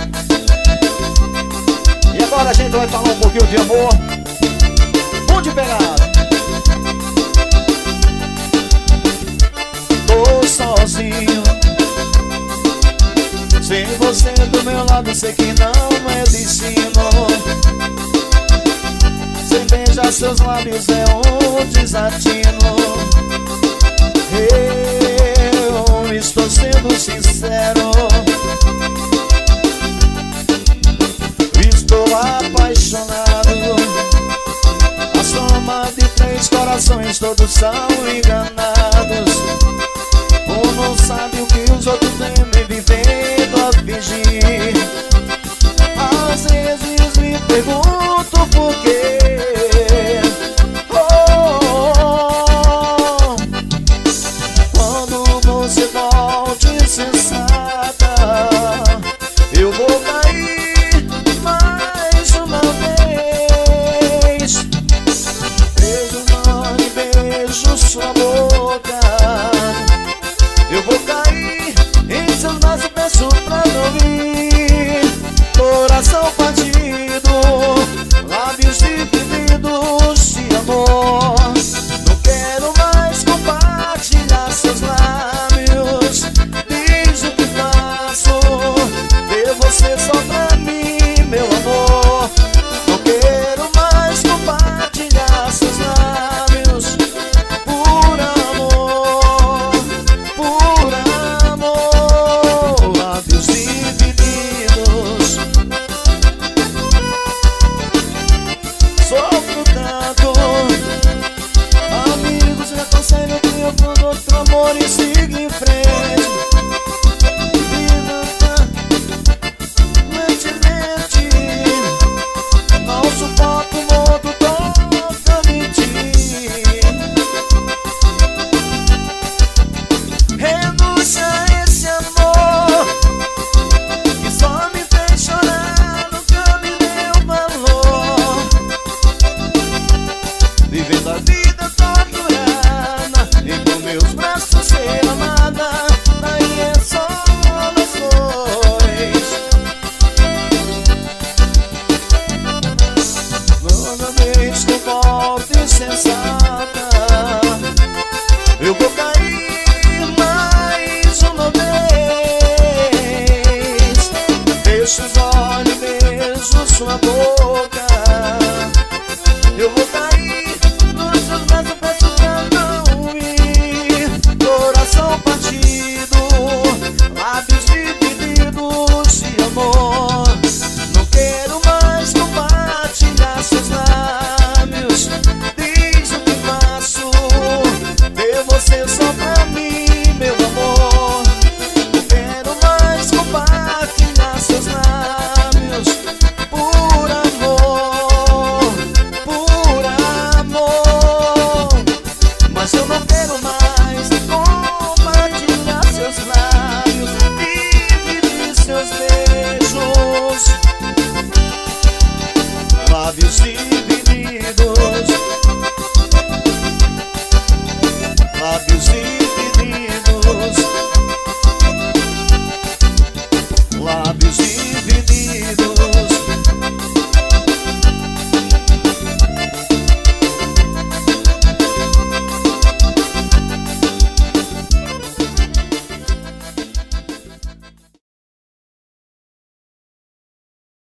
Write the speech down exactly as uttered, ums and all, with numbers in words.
E agora a gente vai falar um pouquinho de amor. Onde pegar? Tô sozinho, sem você do meu lado, sei que não é destino. Sem beijar seus lábios é um desatino. Eu estou sendo sincero, estou apaixonado. A soma de três corações, todos são enganados. Um não sabe o que os outros temem, vivendo a fingir. Às vezes me pergunto por quê. Oh, oh, oh. Quando você volte sensata, eu vou cair mais uma vez. Beijo, mãe, beijo sua boca. Eu vou cair em seus braços, peço pra não vir. Coração partido, lábios divididos de amor. Não quero mais compartilhar seus lábios. Diz o que faço, ver você só pra mim, meu amor. Não quero mais compartilhar seus lábios. Por amor, por amor, lábios divididos. Sofro tanto, amigos me aconselham que eu vou no outro amor e siga em frente. Lentamente, não suporto o mundo totalmente. Renuncia a esse amor que só me fez chorar, nunca me deu valor. Vivendo a vida torturada e com meus braços ser amada, daí é só nós dois. Toda vez que eu volto insensata, eu vou cair mais uma vez. Fecho os olhos, beijo sua boca. Eu vou cair nos seus braços, peço pra não ir. Coração partido, lábios divididos de amor. Não quero mais compartilhar seus lábios. Diz o que faço, ver você só pra mim, meu amor. Não quero mais compartilhar seus lábios. Por amor, por amor. Mas eu não quero mais compartilhar seus lábios, dividir seus beijos. Lábios de